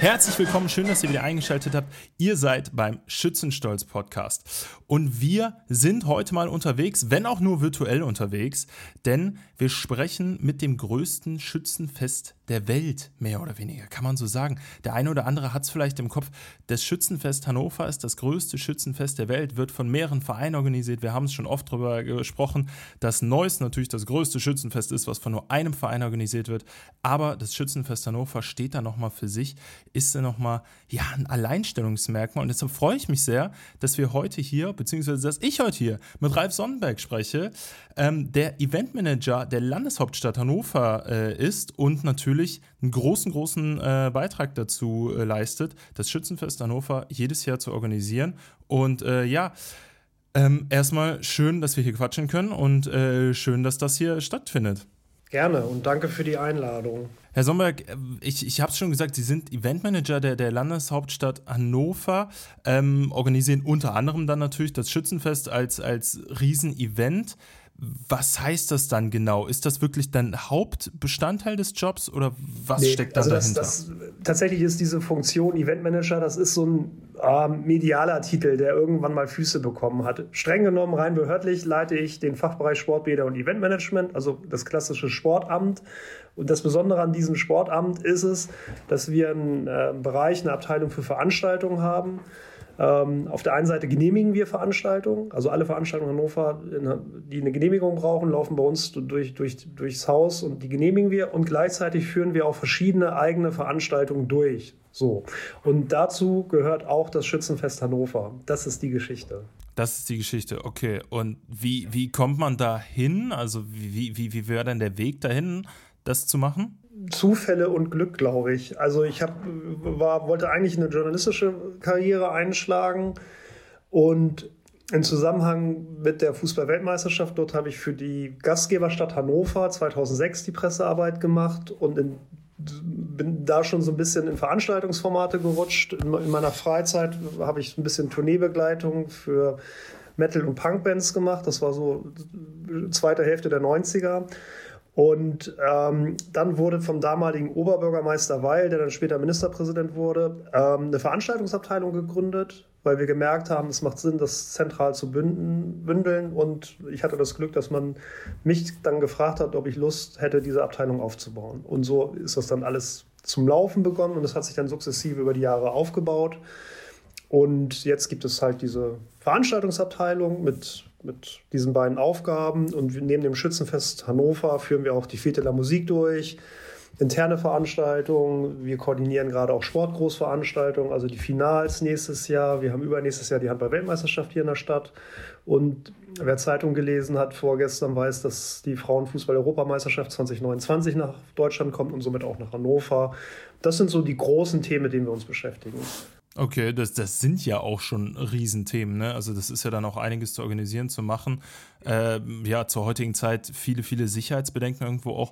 Herzlich willkommen, schön, dass ihr wieder eingeschaltet habt. Ihr seid beim Schützenstolz-Podcast. Und wir sind heute mal unterwegs, wenn auch nur virtuell unterwegs, denn wir sprechen mit dem größten Schützenfest der Welt, mehr oder weniger, kann man so sagen. Der eine oder andere hat es vielleicht im Kopf. Das Schützenfest Hannover ist das größte Schützenfest der Welt, wird von mehreren Vereinen organisiert. Wir haben es schon oft darüber gesprochen, dass Neuss natürlich das größte Schützenfest ist, was von nur einem Verein organisiert wird. Aber das Schützenfest Hannover steht da nochmal für sich, ist da nochmal ein Alleinstellungsmerkmal. Und deshalb freue ich mich sehr, dass wir heute hier, beziehungsweise dass ich heute hier mit Ralf Sonnenberg spreche, der Eventmanager der Landeshauptstadt Hannover ist und natürlich einen großen Beitrag dazu leistet, das Schützenfest Hannover jedes Jahr zu organisieren. Und erstmal schön, dass wir hier quatschen können und schön, dass das hier stattfindet. Gerne und danke für die Einladung. Herr Sonnenberg, ich habe es schon gesagt, Sie sind Eventmanager der Landeshauptstadt Hannover, organisieren unter anderem dann natürlich das Schützenfest als Riesenevent. Was heißt das dann genau? Ist das wirklich dann Hauptbestandteil des Jobs oder was steckt da dahinter? Tatsächlich ist diese Funktion Eventmanager, das ist so ein medialer Titel, der irgendwann mal Füße bekommen hat. Streng genommen, rein behördlich leite ich den Fachbereich Sportbäder und Eventmanagement, also das klassische Sportamt. Und das Besondere an diesem Sportamt ist es, dass wir einen Bereich, eine Abteilung für Veranstaltungen haben. Auf der einen Seite genehmigen wir Veranstaltungen, also alle Veranstaltungen in Hannover, die eine Genehmigung brauchen, laufen bei uns durchs Haus und die genehmigen wir und gleichzeitig führen wir auch verschiedene eigene Veranstaltungen durch. So. Und dazu gehört auch das Schützenfest Hannover. Das ist die Geschichte. Das ist die Geschichte, okay. Und wie kommt man da hin? Also wie wäre denn der Weg dahin, das zu machen? Zufälle und Glück, glaube ich. Also ich wollte eigentlich eine journalistische Karriere einschlagen und im Zusammenhang mit der Fußball-Weltmeisterschaft, dort habe ich für die Gastgeberstadt Hannover 2006 die Pressearbeit gemacht und bin da schon so ein bisschen in Veranstaltungsformate gerutscht. In meiner Freizeit habe ich ein bisschen Tourneebegleitung für Metal- und Punkbands gemacht. Das war so zweite Hälfte der 90er. Und dann wurde vom damaligen Oberbürgermeister Weil, der dann später Ministerpräsident wurde, eine Veranstaltungsabteilung gegründet, weil wir gemerkt haben, es macht Sinn, das zentral zu bündeln. Und ich hatte das Glück, dass man mich dann gefragt hat, ob ich Lust hätte, diese Abteilung aufzubauen. Und so ist das dann alles zum Laufen begonnen und es hat sich dann sukzessive über die Jahre aufgebaut. Und jetzt gibt es halt diese Veranstaltungsabteilung mit diesen beiden Aufgaben. Und neben dem Schützenfest Hannover führen wir auch die Fete der Musik durch, interne Veranstaltungen. Wir koordinieren gerade auch Sportgroßveranstaltungen, also die Finals nächstes Jahr. Wir haben übernächstes Jahr die Handball-Weltmeisterschaft hier in der Stadt. Und wer Zeitung gelesen hat vorgestern, weiß, dass die Frauenfußball-Europameisterschaft 2029 nach Deutschland kommt und somit auch nach Hannover. Das sind so die großen Themen, mit denen wir uns beschäftigen. Okay, das sind ja auch schon Riesenthemen, ne? Also das ist ja dann auch einiges zu organisieren, zu machen. Zur heutigen Zeit viele Sicherheitsbedenken irgendwo auch.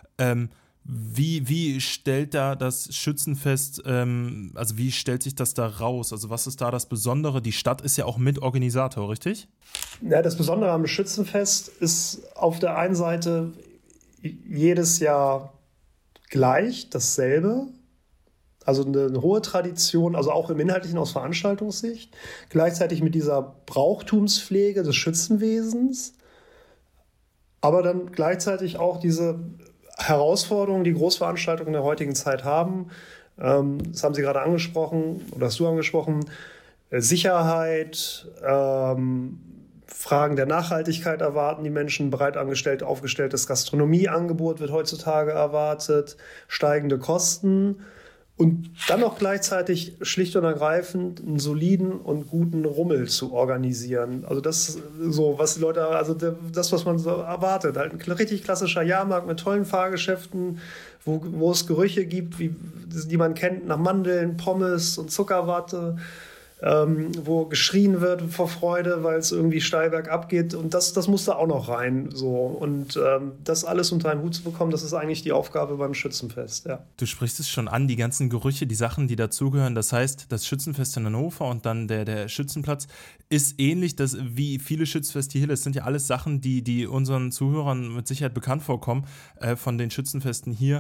Wie stellt da das Schützenfest, wie stellt sich das da raus? Also was ist da das Besondere? Die Stadt ist ja auch Mitorganisator, richtig? Ja, das Besondere am Schützenfest ist auf der einen Seite jedes Jahr gleich dasselbe. Also eine hohe Tradition, also auch im Inhaltlichen aus Veranstaltungssicht, gleichzeitig mit dieser Brauchtumspflege des Schützenwesens, aber dann gleichzeitig auch diese Herausforderungen, die Großveranstaltungen der heutigen Zeit haben. Das haben Sie gerade angesprochen, oder hast du angesprochen, Sicherheit, Fragen der Nachhaltigkeit erwarten die Menschen, breit aufgestelltes Gastronomieangebot wird heutzutage erwartet, steigende Kosten. Und dann noch gleichzeitig schlicht und ergreifend einen soliden und guten Rummel zu organisieren. Also das so, was die Leute, also das, was man so erwartet. Halt ein richtig klassischer Jahrmarkt mit tollen Fahrgeschäften, wo es Gerüche gibt, die man kennt, nach Mandeln, Pommes und Zuckerwatte. Wo geschrien wird vor Freude, weil es irgendwie steil bergab geht. Und das muss da auch noch rein. So. Und das alles unter einen Hut zu bekommen, das ist eigentlich die Aufgabe beim Schützenfest. Ja. Du sprichst es schon an, die ganzen Gerüche, die Sachen, die dazugehören. Das heißt, das Schützenfest in Hannover und dann der Schützenplatz ist ähnlich wie viele Schützenfeste hier. Das sind ja alles Sachen, die unseren Zuhörern mit Sicherheit bekannt vorkommen, von den Schützenfesten hier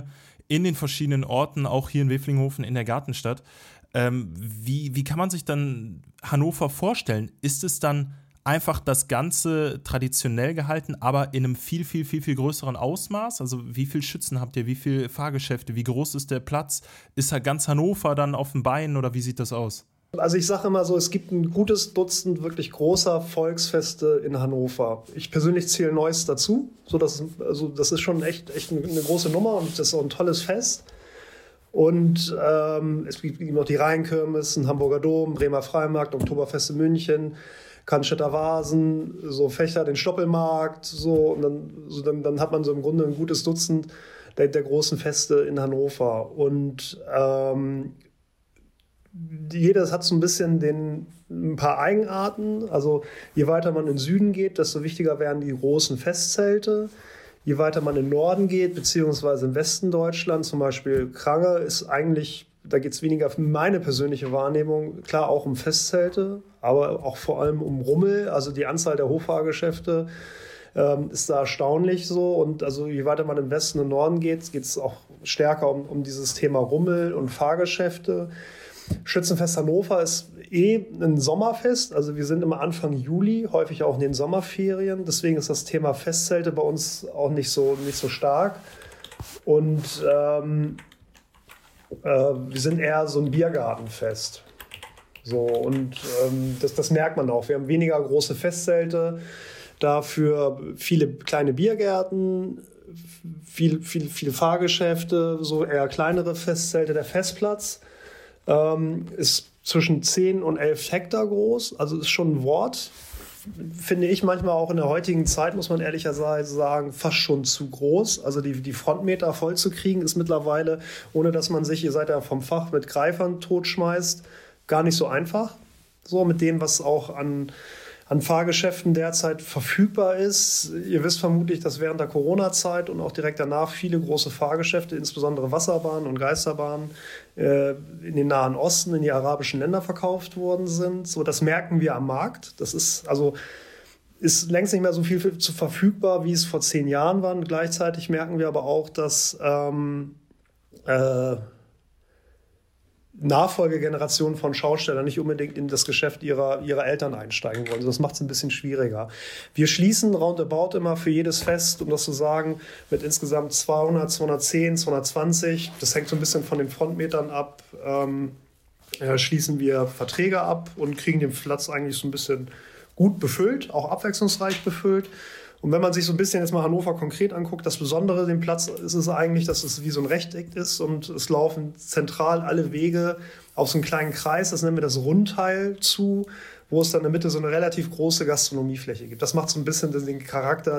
in den verschiedenen Orten, auch hier in Weflinghofen in der Gartenstadt. Wie kann man sich dann Hannover vorstellen? Ist es dann einfach das Ganze traditionell gehalten, aber in einem viel, viel, viel, viel größeren Ausmaß? Also wie viele Schützen habt ihr, wie viele Fahrgeschäfte, wie groß ist der Platz? Ist da ganz Hannover dann auf den Beinen oder wie sieht das aus? Also ich sage immer so, es gibt ein gutes Dutzend wirklich großer Volksfeste in Hannover. Ich persönlich zähle Neuss dazu. Das ist schon echt eine große Nummer und das ist auch ein tolles Fest. Und es gibt noch die Rheinkirmes, den Hamburger Dom, Bremer Freimarkt, Oktoberfest in München, Cannstätter Vasen, so Fechter, den Stoppelmarkt, und dann hat man so im Grunde ein gutes Dutzend der großen Feste in Hannover. Und jedes hat so ein bisschen ein paar Eigenarten. Also je weiter man in den Süden geht, desto wichtiger werden die großen Festzelte. Je weiter man in den Norden geht, beziehungsweise im Westen Deutschland, zum Beispiel Krange, ist eigentlich, da geht es weniger für meine persönliche Wahrnehmung, klar auch um Festzelte, aber auch vor allem um Rummel. Also die Anzahl der Hoffahrgeschäfte ist da erstaunlich so. Und also je weiter man im Westen und Norden geht, geht es auch stärker um dieses Thema Rummel und Fahrgeschäfte. Schützenfest Hannover ist ein Sommerfest, also wir sind immer Anfang Juli, häufig auch in den Sommerferien, deswegen ist das Thema Festzelte bei uns auch nicht so stark und wir sind eher so ein Biergartenfest. Das merkt man auch, wir haben weniger große Festzelte, dafür viele kleine Biergärten, viele Fahrgeschäfte, so eher kleinere Festzelte. Der Festplatz ist zwischen 10 und 11 Hektar groß, also ist schon ein Wort, finde ich manchmal auch in der heutigen Zeit, muss man ehrlicherweise sagen, fast schon zu groß. Also die Frontmeter voll zu kriegen ist mittlerweile, ohne dass man sich, ihr seid ja vom Fach, mit Greifern totschmeißt, gar nicht so einfach. So mit dem, was auch an Fahrgeschäften derzeit verfügbar ist. Ihr wisst vermutlich, dass während der Corona-Zeit und auch direkt danach viele große Fahrgeschäfte, insbesondere Wasserbahnen und Geisterbahnen, in den Nahen Osten, in die arabischen Länder verkauft worden sind. So, das merken wir am Markt. Das ist längst nicht mehr so viel zu verfügbar, wie es vor 10 Jahren war. Und gleichzeitig merken wir aber auch, dass Nachfolgegenerationen von Schaustellern nicht unbedingt in das Geschäft ihrer Eltern einsteigen wollen. Das macht es ein bisschen schwieriger. Wir schließen roundabout immer für jedes Fest, um das zu sagen, mit insgesamt 200, 210, 220. Das hängt so ein bisschen von den Frontmetern ab. Schließen wir Verträge ab und kriegen den Platz eigentlich so ein bisschen gut befüllt, auch abwechslungsreich befüllt. Und wenn man sich so ein bisschen jetzt mal Hannover konkret anguckt, das Besondere dem Platz ist es eigentlich, dass es wie so ein Rechteck ist und es laufen zentral alle Wege auf so einen kleinen Kreis, das nennen wir das Rundteil zu, wo es dann in der Mitte so eine relativ große Gastronomiefläche gibt. Das macht so ein bisschen den Charakter,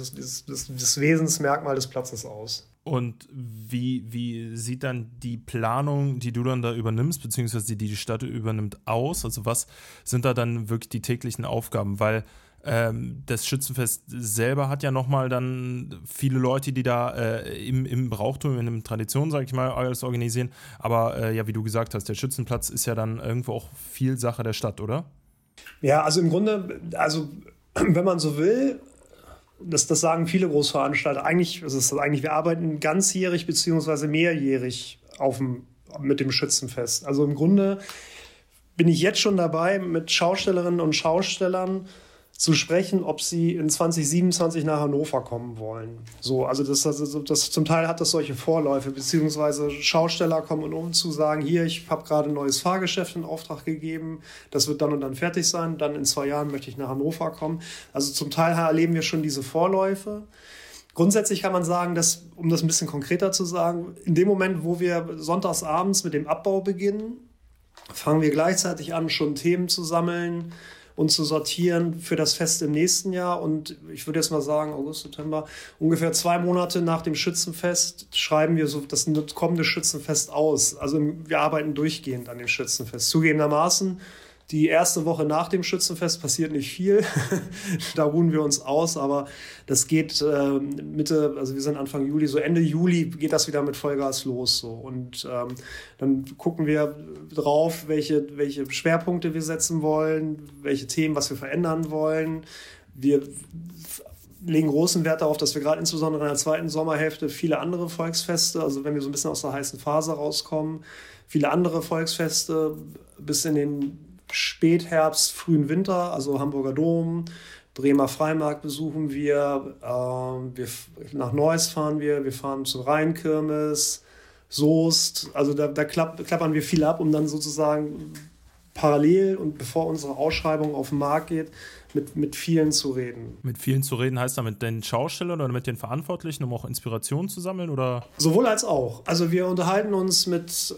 das Wesensmerkmal des Platzes aus. Und wie sieht dann die Planung, die du dann da übernimmst, beziehungsweise die Stadt übernimmt, aus? Also was sind da dann wirklich die täglichen Aufgaben? Weil das Schützenfest selber hat ja nochmal dann viele Leute, die da im Brauchtum, in der Tradition, sag ich mal, alles organisieren. Aber ja, wie du gesagt hast, der Schützenplatz ist ja dann irgendwo auch viel Sache der Stadt, oder? Ja, also im Grunde, wenn man so will, das sagen viele Großveranstalter, wir arbeiten ganzjährig bzw. mehrjährig mit dem Schützenfest. Also im Grunde bin ich jetzt schon dabei, mit Schaustellerinnen und Schaustellern zu sprechen, ob sie in 2027 nach Hannover kommen wollen. So, also das zum Teil hat das solche Vorläufe, beziehungsweise Schausteller kommen um zu sagen, hier, ich habe gerade ein neues Fahrgeschäft in Auftrag gegeben, das wird dann und dann fertig sein, dann in 2 Jahren möchte ich nach Hannover kommen. Also zum Teil erleben wir schon diese Vorläufe. Grundsätzlich kann man sagen, dass, um das ein bisschen konkreter zu sagen, in dem Moment, wo wir sonntags abends mit dem Abbau beginnen, fangen wir gleichzeitig an, schon Themen zu sammeln und zu sortieren für das Fest im nächsten Jahr. Und ich würde jetzt mal sagen, August, September, ungefähr 2 Monate nach dem Schützenfest schreiben wir so das kommende Schützenfest aus. Also wir arbeiten durchgehend an dem Schützenfest. Zugegebenermaßen, die erste Woche nach dem Schützenfest passiert nicht viel. Da ruhen wir uns aus, aber das geht wir sind Anfang Juli, so Ende Juli geht das wieder mit Vollgas los. So. Und dann gucken wir drauf, welche Schwerpunkte wir setzen wollen, welche Themen, was wir verändern wollen. Wir legen großen Wert darauf, dass wir gerade insbesondere in der zweiten Sommerhälfte viele andere Volksfeste, also wenn wir so ein bisschen aus der heißen Phase rauskommen, viele andere Volksfeste bis in den Spätherbst, frühen Winter, also Hamburger Dom, Bremer Freimarkt besuchen wir nach Neuss fahren wir fahren zur Rheinkirmes, Soest, also da klappern wir viel ab, um dann sozusagen parallel und bevor unsere Ausschreibung auf den Markt geht, mit vielen zu reden. Mit vielen zu reden heißt da mit den Schaustellern oder mit den Verantwortlichen, um auch Inspiration zu sammeln? Oder? Sowohl als auch. Also wir unterhalten uns mit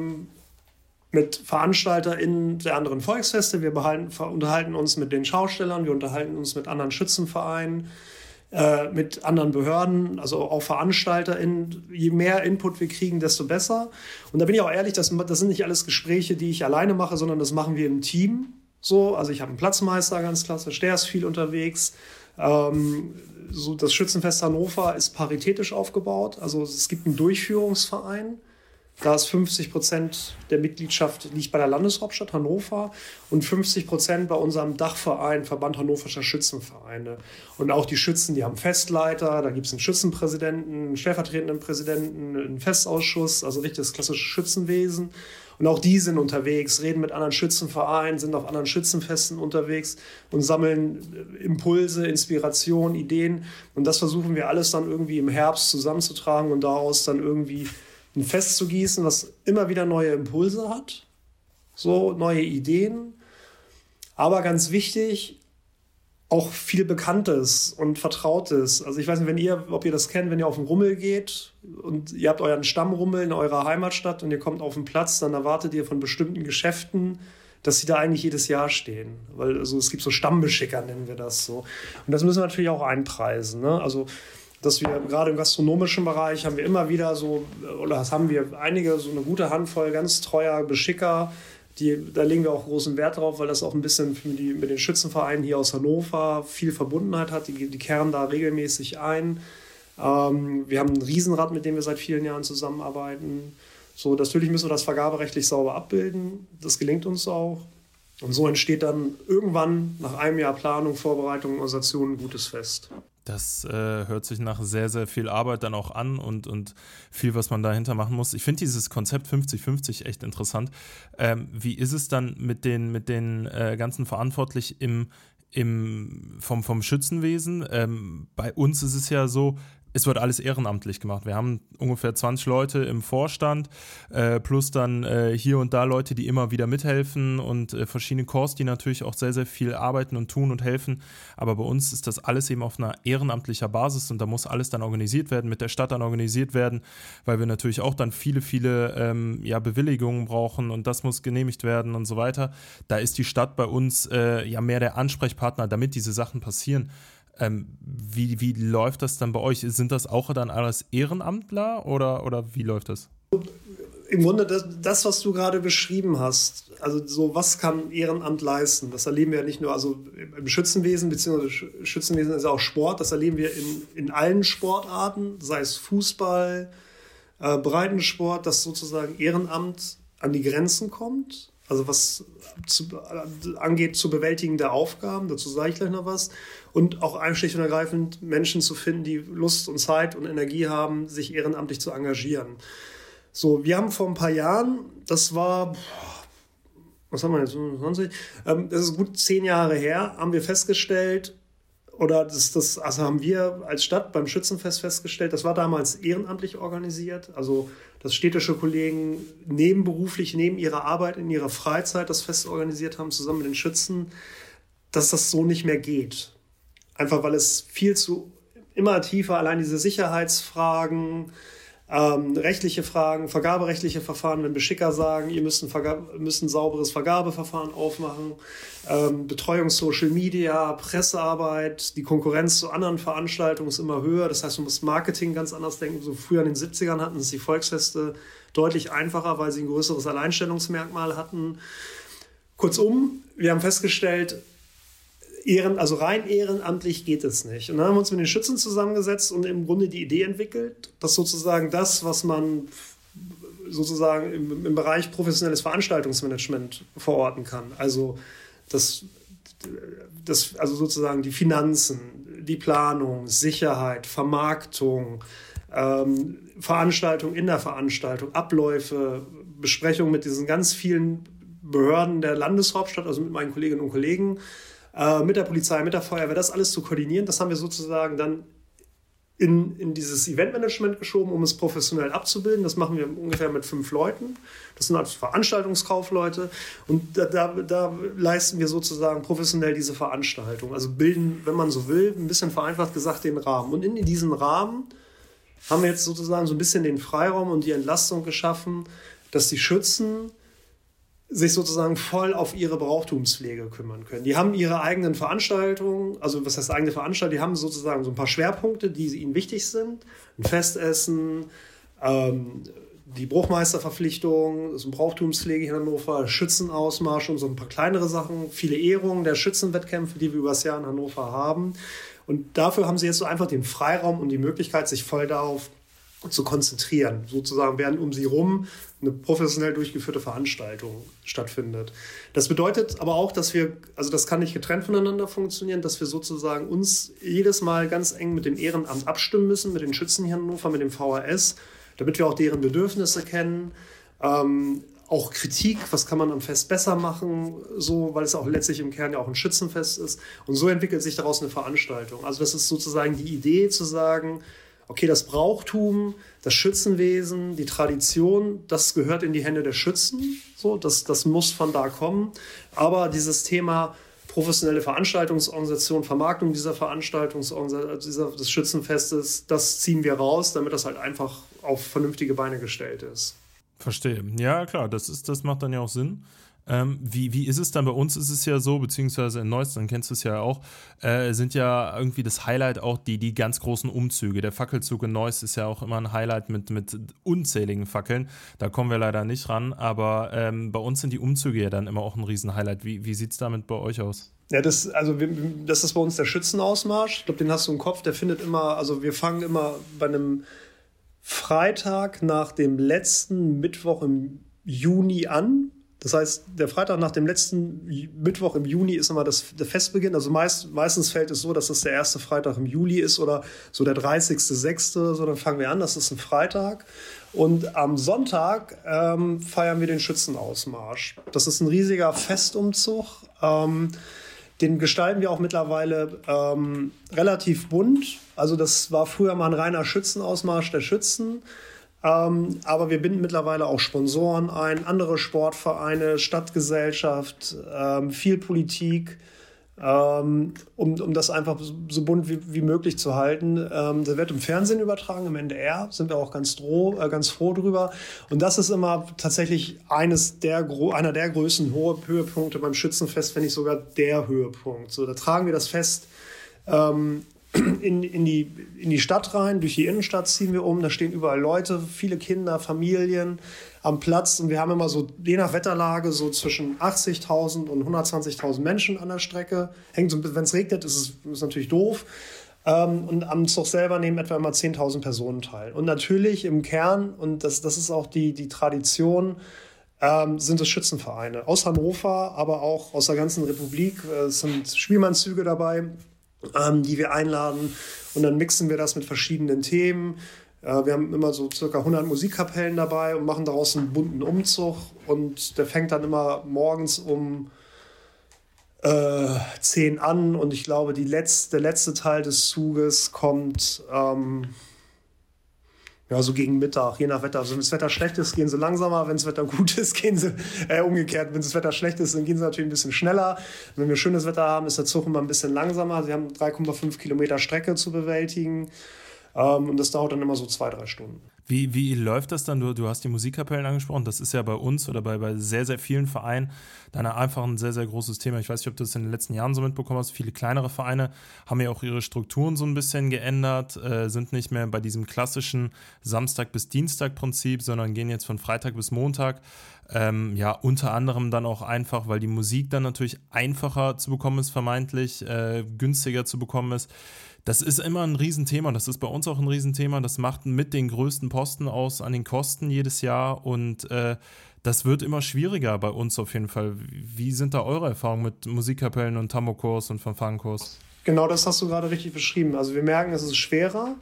VeranstalterInnen der anderen Volksfeste, wir unterhalten uns mit den Schaustellern, wir unterhalten uns mit anderen Schützenvereinen, mit anderen Behörden, also auch VeranstalterInnen. Je mehr Input wir kriegen, desto besser. Und da bin ich auch ehrlich, das sind nicht alles Gespräche, die ich alleine mache, sondern das machen wir im Team. So, also ich habe einen Platzmeister, ganz klassisch, der ist viel unterwegs. So das Schützenfest Hannover ist paritätisch aufgebaut. Also es gibt einen Durchführungsverein. Da ist 50% der Mitgliedschaft liegt bei der Landeshauptstadt Hannover und 50% bei unserem Dachverein, Verband Hannoverscher Schützenvereine. Und auch die Schützen, die haben Festleiter, da gibt es einen Schützenpräsidenten, einen stellvertretenden Präsidenten, einen Festausschuss, also richtig das klassische Schützenwesen. Und auch die sind unterwegs, reden mit anderen Schützenvereinen, sind auf anderen Schützenfesten unterwegs und sammeln Impulse, Inspiration, Ideen. Und das versuchen wir alles dann irgendwie im Herbst zusammenzutragen und daraus dann irgendwie ein Fest zu gießen, was immer wieder neue Impulse hat, so neue Ideen, aber ganz wichtig, auch viel Bekanntes und Vertrautes. Also ich weiß nicht, ob ihr das kennt, wenn ihr auf den Rummel geht und ihr habt euren Stammrummel in eurer Heimatstadt und ihr kommt auf den Platz, dann erwartet ihr von bestimmten Geschäften, dass sie da eigentlich jedes Jahr stehen. Weil also es gibt so Stammbeschicker, nennen wir das so. Und das müssen wir natürlich auch einpreisen, ne? Also dass wir gerade im gastronomischen Bereich haben wir immer wieder so, oder das haben wir einige, so eine gute Handvoll ganz treuer Beschicker, da legen wir auch großen Wert drauf, weil das auch ein bisschen mit den Schützenvereinen hier aus Hannover viel Verbundenheit hat, die kehren da regelmäßig ein. Wir haben ein Riesenrad, mit dem wir seit vielen Jahren zusammenarbeiten. So, natürlich müssen wir das vergaberechtlich sauber abbilden, das gelingt uns auch. Und so entsteht dann irgendwann nach einem Jahr Planung, Vorbereitung, Organisation ein gutes Fest. Das hört sich nach sehr, sehr viel Arbeit dann auch an und viel, was man dahinter machen muss. Ich finde dieses Konzept 50-50 echt interessant. Wie ist es dann mit den ganzen Verantwortlichen vom Schützenwesen? Bei uns ist es ja so, es wird alles ehrenamtlich gemacht. Wir haben ungefähr 20 Leute im Vorstand, plus dann hier und da Leute, die immer wieder mithelfen und verschiedene Corps, die natürlich auch sehr, sehr viel arbeiten und tun und helfen. Aber bei uns ist das alles eben auf einer ehrenamtlicher Basis und da muss alles dann organisiert werden, mit der Stadt dann organisiert werden, weil wir natürlich auch dann viele Bewilligungen brauchen und das muss genehmigt werden und so weiter. Da ist die Stadt bei uns mehr der Ansprechpartner, damit diese Sachen passieren. Wie läuft das dann bei euch? Sind das auch dann alles Ehrenamtler oder wie läuft das? Im Grunde das, was du gerade beschrieben hast, also so was kann Ehrenamt leisten, das erleben wir ja nicht nur also im Schützenwesen, beziehungsweise Schützenwesen ist ja auch Sport, das erleben wir in allen Sportarten, sei es Fußball, Breitensport, dass sozusagen Ehrenamt an die Grenzen kommt. Also was angeht zu bewältigen der Aufgaben, dazu sage ich gleich noch was. Und auch schlicht und ergreifend Menschen zu finden, die Lust und Zeit und Energie haben, sich ehrenamtlich zu engagieren. So, wir haben vor ein paar Jahren, das war, was haben wir jetzt, 25? Das ist gut 10 Jahre her, haben wir festgestellt, also haben wir als Stadt beim Schützenfest festgestellt, das war damals ehrenamtlich organisiert, also dass städtische Kollegen nebenberuflich, neben ihrer Arbeit, in ihrer Freizeit das Fest organisiert haben, zusammen mit den Schützen, dass das so nicht mehr geht. Einfach weil es immer tiefer, allein diese Sicherheitsfragen, rechtliche Fragen, vergaberechtliche Verfahren, wenn Beschicker sagen, ihr müsst ein sauberes Vergabeverfahren aufmachen, Betreuung Social Media, Pressearbeit, die Konkurrenz zu anderen Veranstaltungen ist immer höher. Das heißt, man muss Marketing ganz anders denken. So früher in den 70ern hatten es die Volksfeste deutlich einfacher, weil sie ein größeres Alleinstellungsmerkmal hatten. Kurzum, wir haben festgestellt, also rein ehrenamtlich geht es nicht. Und dann haben wir uns mit den Schützen zusammengesetzt und im Grunde die Idee entwickelt, dass sozusagen das, was man sozusagen im Bereich professionelles Veranstaltungsmanagement verorten kann, also also sozusagen die Finanzen, die Planung, Sicherheit, Vermarktung, Veranstaltung in der Veranstaltung, Abläufe, Besprechungen mit diesen ganz vielen Behörden der Landeshauptstadt, also mit meinen Kolleginnen und Kollegen, mit der Polizei, mit der Feuerwehr, das alles zu koordinieren, das haben wir sozusagen dann in dieses Eventmanagement geschoben, um es professionell abzubilden. Das machen wir ungefähr mit 5 Leuten. Das sind also Veranstaltungskaufleute. Und da leisten wir sozusagen professionell diese Veranstaltung. Also bilden, wenn man so will, ein bisschen vereinfacht gesagt, den Rahmen. Und in diesem Rahmen haben wir jetzt sozusagen so ein bisschen den Freiraum und die Entlastung geschaffen, dass die Schützen sich sozusagen voll auf ihre Brauchtumspflege kümmern können. Die haben ihre eigenen Veranstaltungen, also was heißt eigene Veranstaltungen, die haben sozusagen so ein paar Schwerpunkte, die ihnen wichtig sind. Ein Festessen, die Bruchmeisterverpflichtung, so ein Brauchtumspflege hier in Hannover, Schützenausmarsch und so ein paar kleinere Sachen, viele Ehrungen der Schützenwettkämpfe, die wir über das Jahr in Hannover haben. Und dafür haben sie jetzt so einfach den Freiraum und die Möglichkeit, sich voll darauf zu konzentrieren, sozusagen, während um sie rum eine professionell durchgeführte Veranstaltung stattfindet. Das bedeutet aber auch, dass wir, also das kann nicht getrennt voneinander funktionieren, dass wir sozusagen uns jedes Mal ganz eng mit dem Ehrenamt abstimmen müssen, mit den Schützen hier in Hannover, mit dem VHS, damit wir auch deren Bedürfnisse kennen, auch Kritik, was kann man am Fest besser machen, so, weil es auch letztlich im Kern ja auch ein Schützenfest ist. Und so entwickelt sich daraus eine Veranstaltung. Also das ist sozusagen die Idee zu sagen, okay, das Brauchtum, das Schützenwesen, die Tradition, das gehört in die Hände der Schützen. So, das muss von da kommen. Aber dieses Thema professionelle Veranstaltungsorganisation, Vermarktung dieser Veranstaltungsorganisation, des Schützenfestes, das ziehen wir raus, damit das halt einfach auf vernünftige Beine gestellt ist. Verstehe. Ja, klar, das macht dann ja auch Sinn. Wie ist es dann? Bei uns ist es ja so, beziehungsweise in Neuss, dann kennst du es ja auch, sind ja irgendwie das Highlight auch die ganz großen Umzüge. Der Fackelzug in Neuss ist ja auch immer ein Highlight mit unzähligen Fackeln. Da kommen wir leider nicht ran, aber bei uns sind die Umzüge ja dann immer auch ein Riesen-Highlight. Wie sieht es damit bei euch aus? Ja, das ist bei uns der Schützenausmarsch. Ich glaube, den hast du im Kopf. Der findet immer, also wir fangen immer bei einem Freitag nach dem letzten Mittwoch im Juni an. Das heißt, der Freitag nach dem letzten Mittwoch im Juni ist immer der Festbeginn. Also meistens fällt es so, dass es der erste Freitag im Juli ist oder so der 30.06. So, dann fangen wir an, das ist ein Freitag. Und am Sonntag feiern wir den Schützenausmarsch. Das ist ein riesiger Festumzug. Den gestalten wir auch mittlerweile relativ bunt. Also das war früher mal ein reiner Schützenausmarsch der Schützen. Aber wir binden mittlerweile auch Sponsoren ein, andere Sportvereine, Stadtgesellschaft, viel Politik, um das einfach so bunt wie möglich zu halten. Der wird im Fernsehen übertragen, im NDR, sind wir auch ganz froh drüber. Und das ist immer tatsächlich einer der größten Höhepunkte beim Schützenfest, wenn nicht sogar der Höhepunkt. So, da tragen wir das Fest in die Stadt rein, durch die Innenstadt ziehen wir um, da stehen überall Leute, viele Kinder, Familien am Platz und wir haben immer so, je nach Wetterlage, so zwischen 80.000 und 120.000 Menschen an der Strecke. Hängt so, wenn es regnet, ist natürlich doof. Und am Zug selber nehmen etwa immer 10.000 Personen teil. Und natürlich im Kern, und das ist auch die Tradition, sind es Schützenvereine aus Hannover, aber auch aus der ganzen Republik. Es sind Spielmannszüge dabei, die wir einladen und dann mixen wir das mit verschiedenen Themen. Wir haben immer so circa 100 Musikkapellen dabei und machen daraus einen bunten Umzug und der fängt dann immer morgens um 10 an und ich glaube, der letzte Teil des Zuges kommt so gegen Mittag, je nach Wetter. Also wenn das Wetter schlecht ist, gehen sie langsamer. Wenn das Wetter gut ist, gehen sie umgekehrt. Wenn das Wetter schlecht ist, dann gehen sie natürlich ein bisschen schneller. Wenn wir schönes Wetter haben, ist der Zug immer ein bisschen langsamer. Sie haben 3,5 Kilometer Strecke zu bewältigen. Und das dauert dann immer so 2-3 Stunden. Wie läuft das dann? Du hast die Musikkapellen angesprochen. Das ist ja bei uns oder bei sehr, sehr vielen Vereinen dann einfach ein sehr, sehr großes Thema. Ich weiß nicht, ob du das in den letzten Jahren so mitbekommen hast. Viele kleinere Vereine haben ja auch ihre Strukturen so ein bisschen geändert, sind nicht mehr bei diesem klassischen Samstag- bis Dienstag-Prinzip, sondern gehen jetzt von Freitag bis Montag. Unter anderem dann auch einfach, weil die Musik dann natürlich einfacher zu bekommen ist, vermeintlich günstiger zu bekommen ist. Das ist immer ein Riesenthema, das ist bei uns auch ein Riesenthema, das macht mit den größten Posten aus an den Kosten jedes Jahr und das wird immer schwieriger bei uns auf jeden Fall. Wie sind da eure Erfahrungen mit Musikkapellen und Tambourchors und Fanfarenchors? Genau das hast du gerade richtig beschrieben. Also wir merken, es ist schwerer,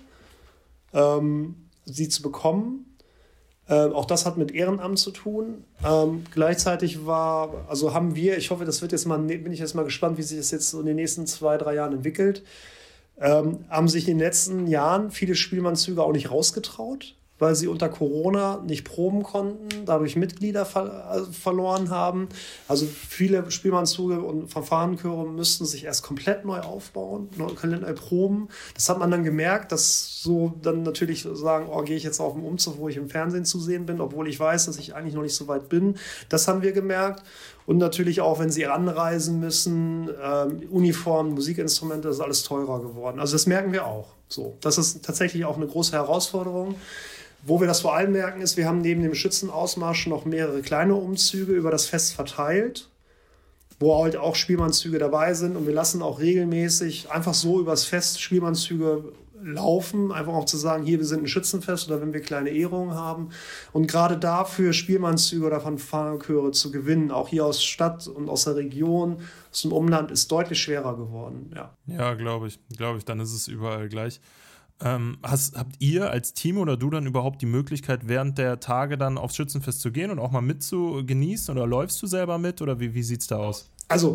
sie zu bekommen. Auch das hat mit Ehrenamt zu tun. Gleichzeitig haben wir, ich hoffe, bin ich jetzt mal gespannt, wie sich das jetzt so in den nächsten 2-3 Jahren entwickelt, haben sich in den letzten Jahren viele Spielmannszüge auch nicht rausgetraut, weil sie unter Corona nicht proben konnten, dadurch Mitglieder verloren haben. Also viele Spielmannszüge und Fanfarenchöre müssten sich erst komplett neu aufbauen, komplett neu proben. Das hat man dann gemerkt, dass so dann natürlich sagen, gehe ich jetzt auf den Umzug, wo ich im Fernsehen zu sehen bin, obwohl ich weiß, dass ich eigentlich noch nicht so weit bin. Das haben wir gemerkt. Und natürlich auch, wenn sie anreisen müssen, Uniformen, Musikinstrumente, das ist alles teurer geworden. Also das merken wir auch. So, das ist tatsächlich auch eine große Herausforderung. Wo wir das vor allem merken, ist, wir haben neben dem Schützenausmarsch noch mehrere kleine Umzüge über das Fest verteilt, wo halt auch Spielmannszüge dabei sind. Und wir lassen auch regelmäßig einfach so übers Fest Spielmannszüge laufen, einfach auch zu sagen, hier, wir sind ein Schützenfest oder wenn wir kleine Ehrungen haben. Und gerade dafür Spielmannszüge oder Fanfarenchöre zu gewinnen, auch hier aus Stadt und aus der Region, aus dem Umland, ist deutlich schwerer geworden. Ja, glaube ich. Dann ist es überall gleich. Habt ihr als Team oder du dann überhaupt die Möglichkeit, während der Tage dann aufs Schützenfest zu gehen und auch mal mit zu genießen oder läufst du selber mit oder wie sieht es da aus? Also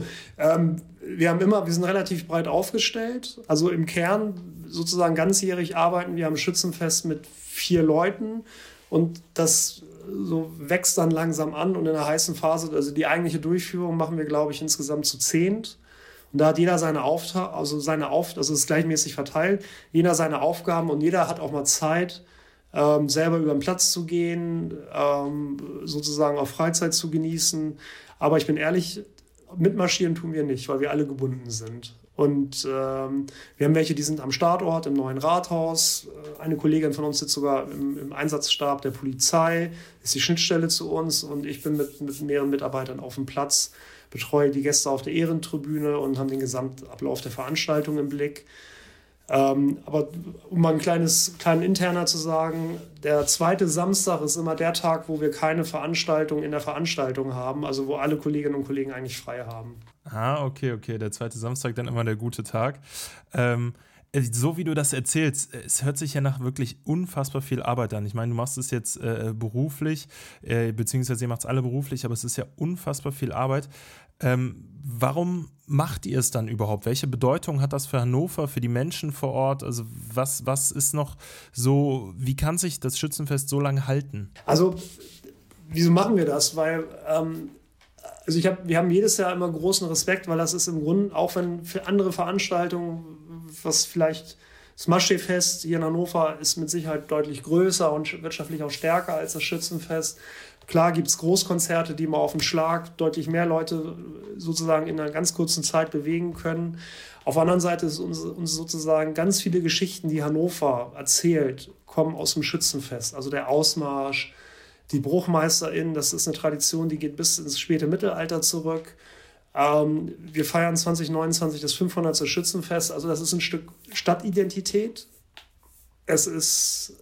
wir sind relativ breit aufgestellt. Also im Kern sozusagen ganzjährig arbeiten wir am Schützenfest mit 4 Leuten und das so wächst dann langsam an und in der heißen Phase, also die eigentliche Durchführung machen wir, glaube ich, insgesamt zu 10. Und da hat jeder also es ist gleichmäßig verteilt, jeder seine Aufgaben und jeder hat auch mal Zeit, selber über den Platz zu gehen, sozusagen auch Freizeit zu genießen. Aber ich bin ehrlich, mitmarschieren tun wir nicht, weil wir alle gebunden sind. Und wir haben welche, die sind am Startort im neuen Rathaus. Eine Kollegin von uns sitzt sogar im Einsatzstab der Polizei, ist die Schnittstelle zu uns und ich bin mit mehreren Mitarbeitern auf dem Platz, betreue die Gäste auf der Ehrentribüne und haben den Gesamtablauf der Veranstaltung im Blick. Aber um mal kleinen Interner zu sagen, der 2. Samstag ist immer der Tag, wo wir keine Veranstaltung in der Veranstaltung haben, also wo alle Kolleginnen und Kollegen eigentlich frei haben. Okay, der 2. Samstag dann immer der gute Tag. So wie du das erzählst, es hört sich ja nach wirklich unfassbar viel Arbeit an. Ich meine, du machst es jetzt beruflich, beziehungsweise ihr macht es alle beruflich, aber es ist ja unfassbar viel Arbeit. Warum macht ihr es dann überhaupt? Welche Bedeutung hat das für Hannover, für die Menschen vor Ort? Also was ist noch so, wie kann sich das Schützenfest so lange halten? Also, wieso machen wir das? Weil wir haben jedes Jahr immer großen Respekt, weil das ist im Grunde, auch wenn für andere Veranstaltungen, was vielleicht das Maschsee-Fest hier in Hannover ist mit Sicherheit deutlich größer und wirtschaftlich auch stärker als das Schützenfest. Klar gibt es Großkonzerte, die mal auf den Schlag deutlich mehr Leute sozusagen in einer ganz kurzen Zeit bewegen können. Auf der anderen Seite ist uns sozusagen ganz viele Geschichten, die Hannover erzählt, kommen aus dem Schützenfest. Also der Ausmarsch, die BruchmeisterInnen, das ist eine Tradition, die geht bis ins späte Mittelalter zurück. Wir feiern 2029 das 500. Schützenfest, also das ist ein Stück Stadtidentität. Es ist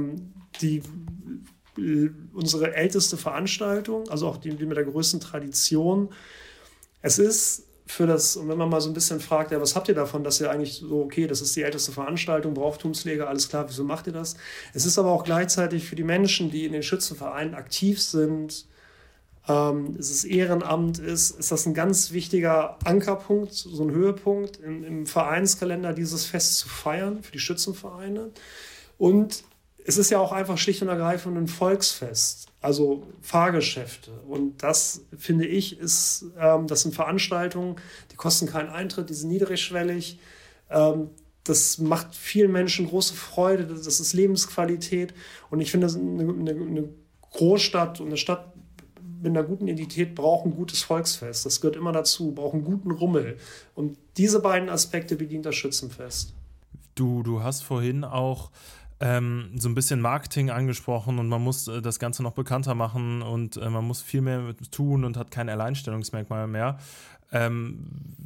unsere älteste Veranstaltung, also auch die mit der größten Tradition. Es ist und wenn man mal so ein bisschen fragt, ja, was habt ihr davon, dass ihr eigentlich so, okay, das ist die älteste Veranstaltung, Brauchtumspflege, alles klar, wieso macht ihr das? Es ist aber auch gleichzeitig für die Menschen, die in den Schützenvereinen aktiv sind, es ist Ehrenamt ist das ein ganz wichtiger Ankerpunkt, so ein Höhepunkt im Vereinskalender, dieses Fest zu feiern für die Schützenvereine. Und es ist ja auch einfach schlicht und ergreifend ein Volksfest, also Fahrgeschäfte. Und das, finde ich, das sind Veranstaltungen, die kosten keinen Eintritt, die sind niedrigschwellig. Das macht vielen Menschen große Freude, das ist Lebensqualität. Und ich finde, eine Großstadt und eine Stadt mit einer guten Identität braucht ein gutes Volksfest. Das gehört immer dazu, braucht einen guten Rummel. Und diese beiden Aspekte bedient das Schützenfest. Du hast vorhin auch so ein bisschen Marketing angesprochen und man muss das Ganze noch bekannter machen und man muss viel mehr tun und hat kein Alleinstellungsmerkmal mehr.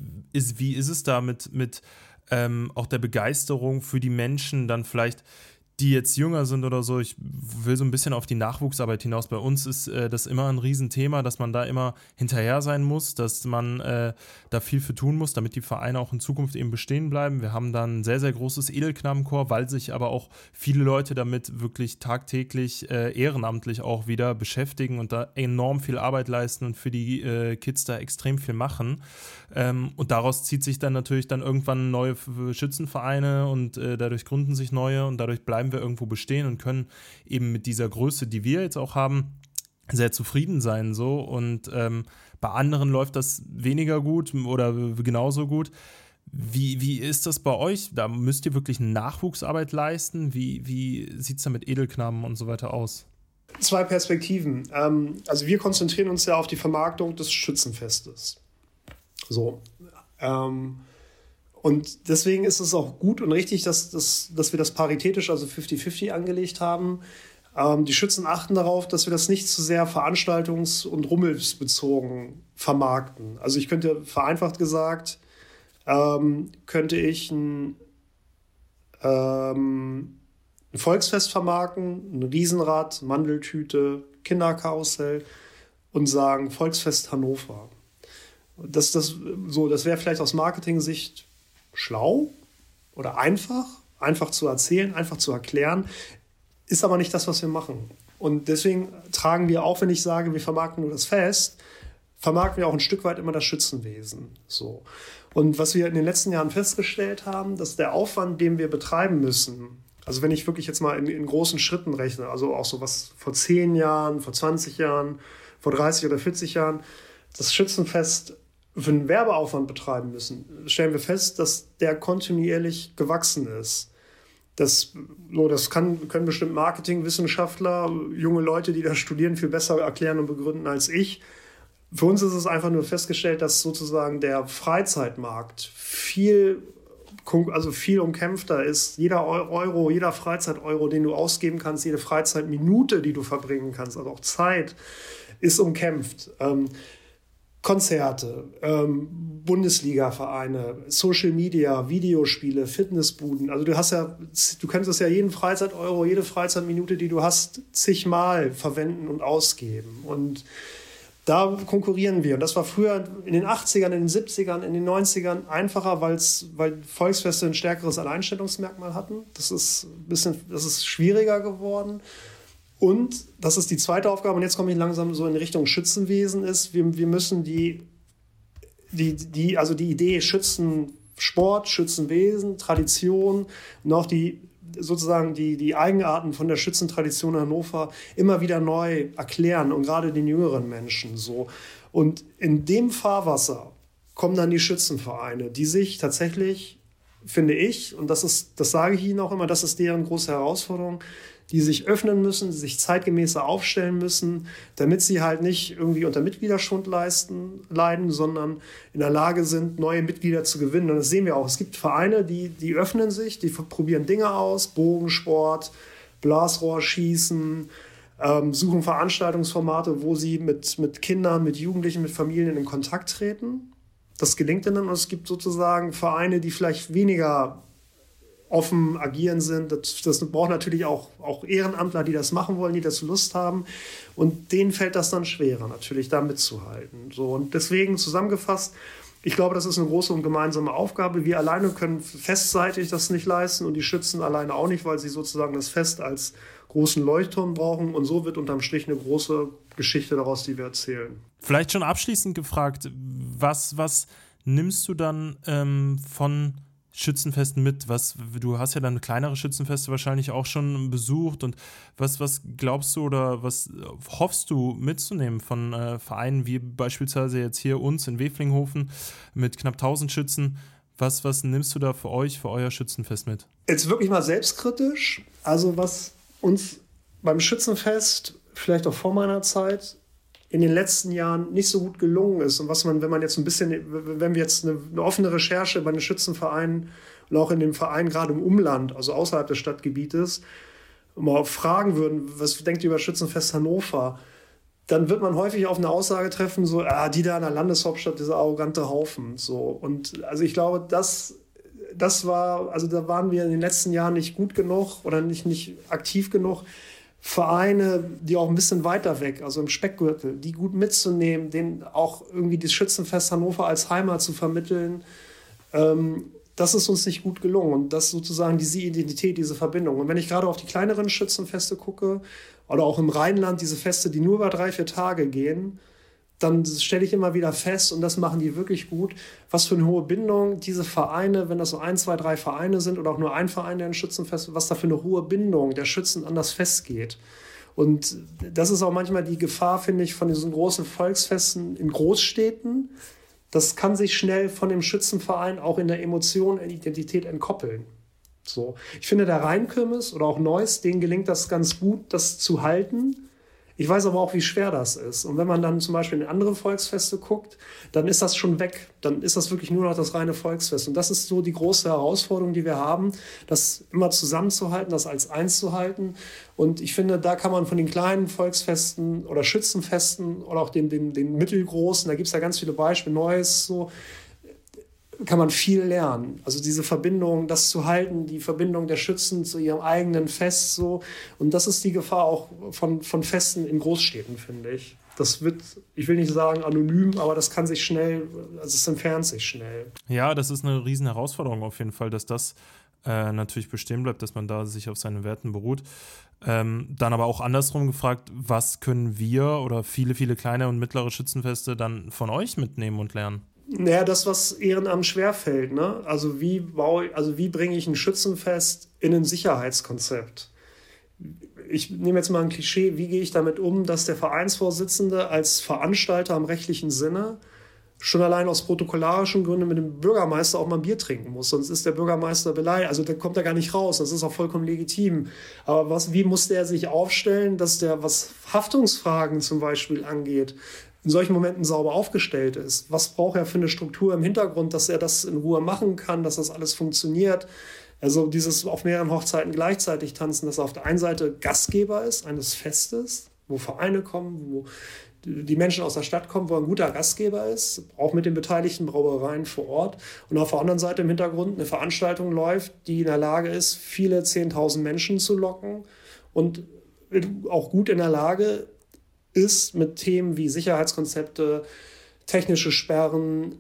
Wie ist es da mit auch der Begeisterung für die Menschen dann vielleicht, die jetzt jünger sind oder so, ich will so ein bisschen auf die Nachwuchsarbeit hinaus. Bei uns ist das immer ein Riesenthema, dass man da immer hinterher sein muss, dass man da viel für tun muss, damit die Vereine auch in Zukunft eben bestehen bleiben. Wir haben dann ein sehr, sehr großes Edelknabenchor, weil sich aber auch viele Leute damit wirklich tagtäglich ehrenamtlich auch wieder beschäftigen und da enorm viel Arbeit leisten und für die Kids da extrem viel machen. Und daraus zieht sich dann natürlich dann irgendwann neue Schützenvereine und dadurch gründen sich neue und dadurch bleiben wir irgendwo bestehen und können eben mit dieser Größe, die wir jetzt auch haben, sehr zufrieden sein so. Und bei anderen läuft das weniger gut oder genauso gut. Wie ist das bei euch? Da müsst ihr wirklich Nachwuchsarbeit leisten? Wie sieht es da mit Edelknaben und so weiter aus? 2 Perspektiven. Also wir konzentrieren uns ja auf die Vermarktung des Schützenfestes. So. Und deswegen ist es auch gut und richtig, dass wir das paritätisch, also 50-50 angelegt haben. Die Schützen achten darauf, dass wir das nicht zu sehr veranstaltungs- und rummelsbezogen vermarkten. Also ich könnte, vereinfacht gesagt, könnte ich ein Volksfest vermarkten, ein Riesenrad, Mandeltüte, Kinderkarussell und sagen Volksfest Hannover. Das wäre vielleicht aus Marketing-Sicht schlau oder einfach zu erzählen, einfach zu erklären, ist aber nicht das, was wir machen. Und deswegen tragen wir auch, wenn ich sage, wir vermarkten nur das Fest, vermarkten wir auch ein Stück weit immer das Schützenwesen. So. Und was wir in den letzten Jahren festgestellt haben, dass der Aufwand, den wir betreiben müssen, also wenn ich wirklich jetzt mal in großen Schritten rechne, also auch so was vor 10 Jahren, vor 20 Jahren, vor 30 oder 40 Jahren, das Schützenfest für einen Werbeaufwand betreiben müssen, stellen wir fest, dass der kontinuierlich gewachsen ist. Das können bestimmt Marketingwissenschaftler, junge Leute, die das studieren, viel besser erklären und begründen als ich. Für uns ist es einfach nur festgestellt, dass sozusagen der Freizeitmarkt viel umkämpfter ist. Jeder Euro, jeder Freizeiteuro, den du ausgeben kannst, jede Freizeitminute, die du verbringen kannst, also auch Zeit, ist umkämpft. Konzerte, Bundesliga-Vereine, Social Media, Videospiele, Fitnessbuden. Also du kannst das ja jeden Freizeiteuro, jede Freizeitminute, die du hast, zigmal verwenden und ausgeben. Und da konkurrieren wir. Und das war früher in den 80ern, in den 70ern, in den 90ern einfacher, weil Volksfeste ein stärkeres Alleinstellungsmerkmal hatten. Das ist schwieriger geworden. Und das ist die zweite Aufgabe, und jetzt komme ich langsam so in Richtung Schützenwesen, ist, wir müssen die Idee Schützensport, Schützenwesen, Tradition und auch die Eigenarten von der Schützentradition in Hannover immer wieder neu erklären und gerade den jüngeren Menschen so. Und in dem Fahrwasser kommen dann die Schützenvereine, die sich tatsächlich, finde ich, und das sage ich Ihnen auch immer, das ist deren große Herausforderung, die sich öffnen müssen, die sich zeitgemäßer aufstellen müssen, damit sie halt nicht irgendwie unter Mitgliederschwund leiden, sondern in der Lage sind, neue Mitglieder zu gewinnen. Und das sehen wir auch. Es gibt Vereine, die öffnen sich, die probieren Dinge aus, Bogensport, Blasrohrschießen, suchen Veranstaltungsformate, wo sie mit Kindern, mit Jugendlichen, mit Familien in Kontakt treten. Das gelingt ihnen. Und es gibt sozusagen Vereine, die vielleicht weniger offen agieren sind. Das braucht natürlich auch Ehrenamtler, die das machen wollen, die dazu Lust haben. Und denen fällt das dann schwerer, natürlich da mitzuhalten. So, und deswegen zusammengefasst, ich glaube, das ist eine große und gemeinsame Aufgabe. Wir alleine können festseitig das nicht leisten und die Schützen alleine auch nicht, weil sie sozusagen das Fest als großen Leuchtturm brauchen. Und so wird unterm Strich eine große Geschichte daraus, die wir erzählen. Vielleicht schon abschließend gefragt, was nimmst du dann von Schützenfesten mit? Du hast ja dann kleinere Schützenfeste wahrscheinlich auch schon besucht und was glaubst du oder was hoffst du mitzunehmen von Vereinen wie beispielsweise jetzt hier uns in Weflinghofen mit knapp 1000 Schützen? Was nimmst du da für euch, für euer Schützenfest mit? Jetzt wirklich mal selbstkritisch. Also was uns beim Schützenfest, vielleicht auch vor meiner Zeit, in den letzten Jahren nicht so gut gelungen ist und wenn wir jetzt eine offene Recherche bei den Schützenvereinen und auch in den Vereinen gerade im Umland, also außerhalb des Stadtgebietes, mal fragen würden, was denkt ihr über Schützenfest Hannover, dann wird man häufig auf eine Aussage treffen, so, die da in der Landeshauptstadt, dieser arrogante Haufen, so. Und also ich glaube, das da waren wir in den letzten Jahren nicht gut genug oder nicht aktiv genug, Vereine, die auch ein bisschen weiter weg, also im Speckgürtel, die gut mitzunehmen, denen auch irgendwie das Schützenfest Hannover als Heimat zu vermitteln. Das ist uns nicht gut gelungen. Und das sozusagen diese Identität, diese Verbindung. Und wenn ich gerade auf die kleineren Schützenfeste gucke oder auch im Rheinland diese Feste, die nur über 3-4 Tage gehen, dann stelle ich immer wieder fest, und das machen die wirklich gut, was für eine hohe Bindung diese Vereine, wenn das so 1, 2, 3 Vereine sind oder auch nur ein Verein, der ein Schützenfest, was da für eine hohe Bindung der Schützen an das Fest geht. Und das ist auch manchmal die Gefahr, finde ich, von diesen großen Volksfesten in Großstädten. Das kann sich schnell von dem Schützenverein auch in der Emotion und Identität entkoppeln. So. Ich finde, der Rheinkirmes oder auch Neuss, denen gelingt das ganz gut, das zu halten. Ich weiß aber auch, wie schwer das ist. Und wenn man dann zum Beispiel in andere Volksfeste guckt, dann ist das schon weg. Dann ist das wirklich nur noch das reine Volksfest. Und das ist so die große Herausforderung, die wir haben, das immer zusammenzuhalten, das als eins zu halten. Und ich finde, da kann man von den kleinen Volksfesten oder Schützenfesten oder auch den mittelgroßen, da gibt es ja ganz viele Beispiele, Neues so, kann man viel lernen. Also diese Verbindung, das zu halten, die Verbindung der Schützen zu ihrem eigenen Fest so. Und das ist die Gefahr auch von Festen in Großstädten, finde ich. Das wird, ich will nicht sagen anonym, aber das kann sich schnell, also es entfernt sich schnell. Ja, das ist eine riesen Herausforderung auf jeden Fall, dass das natürlich bestehen bleibt, dass man da sich auf seinen Werten beruht. Dann aber auch andersrum gefragt, was können wir oder viele, viele kleine und mittlere Schützenfeste dann von euch mitnehmen und lernen? Naja, das, was Ehrenamt schwerfällt, ne? Also wie bringe ich ein Schützenfest in ein Sicherheitskonzept? Ich nehme jetzt mal ein Klischee, wie gehe ich damit um, dass der Vereinsvorsitzende als Veranstalter im rechtlichen Sinne schon allein aus protokollarischen Gründen mit dem Bürgermeister auch mal ein Bier trinken muss, sonst ist der Bürgermeister beleidigt, also da kommt er gar nicht raus, das ist auch vollkommen legitim. Aber wie muss der sich aufstellen, dass der, was Haftungsfragen zum Beispiel angeht, in solchen Momenten sauber aufgestellt ist? Was braucht er für eine Struktur im Hintergrund, dass er das in Ruhe machen kann, dass das alles funktioniert? Also dieses auf mehreren Hochzeiten gleichzeitig tanzen, dass er auf der einen Seite Gastgeber ist eines Festes, wo Vereine kommen, wo die Menschen aus der Stadt kommen, wo er ein guter Gastgeber ist, auch mit den beteiligten Brauereien vor Ort. Und auf der anderen Seite im Hintergrund eine Veranstaltung läuft, die in der Lage ist, viele 10.000 Menschen zu locken und auch gut in der Lage ist, mit Themen wie Sicherheitskonzepte, technische Sperren,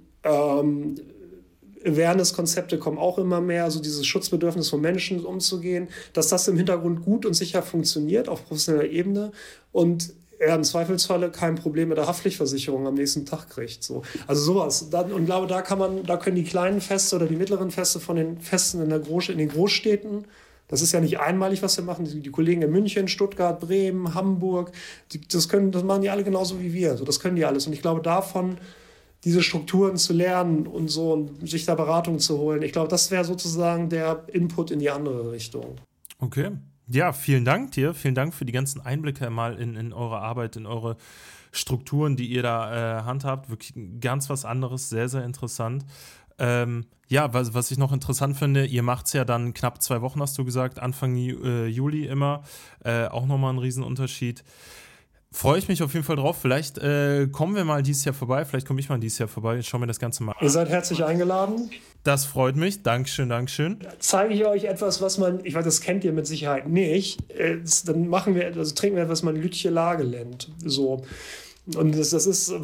Awareness-Konzepte kommen auch immer mehr, also dieses Schutzbedürfnis von Menschen umzugehen, dass das im Hintergrund gut und sicher funktioniert auf professioneller Ebene und er im Zweifelsfalle kein Problem mit der Haftpflichtversicherung am nächsten Tag kriegt. So. Also sowas. Und glaube, da können die kleinen Feste oder die mittleren Feste von den Festen in den Großstädten, das ist ja nicht einmalig, was wir machen. Die Kollegen in München, Stuttgart, Bremen, Hamburg, das machen die alle genauso wie wir. Also das können die alles. Und ich glaube, davon diese Strukturen zu lernen und so und sich da Beratung zu holen, ich glaube, das wäre sozusagen der Input in die andere Richtung. Okay. Ja, vielen Dank dir. Vielen Dank für die ganzen Einblicke mal in eure Arbeit, in eure Strukturen, die ihr da handhabt. Wirklich ganz was anderes, sehr, sehr interessant. Ja, was ich noch interessant finde, ihr macht es ja dann knapp 2 Wochen, hast du gesagt, Anfang Juli immer. Auch nochmal ein Riesenunterschied. Freue ich mich auf jeden Fall drauf. Vielleicht kommen wir mal dieses Jahr vorbei. Vielleicht komme ich mal dieses Jahr vorbei. Ich schaue mir das Ganze mal an. Ihr seid herzlich eingeladen. Das freut mich. Dankeschön, Dankeschön. Zeige ich euch etwas, was ich weiß, das kennt ihr mit Sicherheit nicht. Dann trinken wir etwas, was man Lütje Lage nennt. So. Und das ist so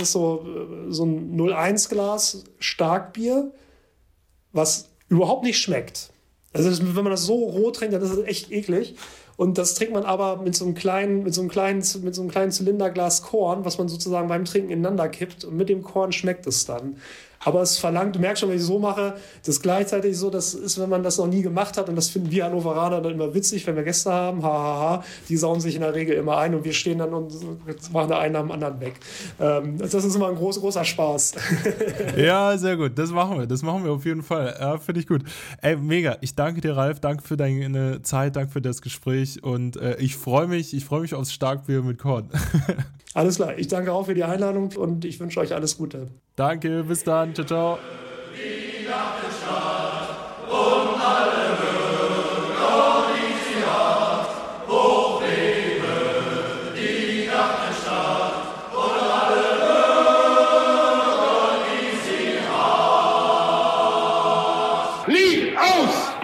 ein 0,1 Glas Starkbier, was überhaupt nicht schmeckt. Also wenn man das so roh trinkt, dann ist das echt eklig. Und das trinkt man aber mit so einem kleinen Zylinderglas Korn, was man sozusagen beim Trinken ineinander kippt. Und mit dem Korn schmeckt es dann. Aber es verlangt, du merkst schon, wenn ich so mache, das ist gleichzeitig so, das ist, wenn man das noch nie gemacht hat, und das finden wir Hannoveraner dann immer witzig, wenn wir Gäste haben, die sauen sich in der Regel immer ein und wir stehen dann und machen der einen nach dem anderen weg. Das ist immer ein großer Spaß. Ja, sehr gut, das machen wir auf jeden Fall. Ja, finde ich gut. Ey, mega, ich danke dir, Ralf, danke für deine Zeit, danke für das Gespräch und ich freue mich aufs Starkbier mit Korn. Alles klar, ich danke auch für die Einladung und ich wünsche euch alles Gute. Danke, bis dann, ciao, ciao.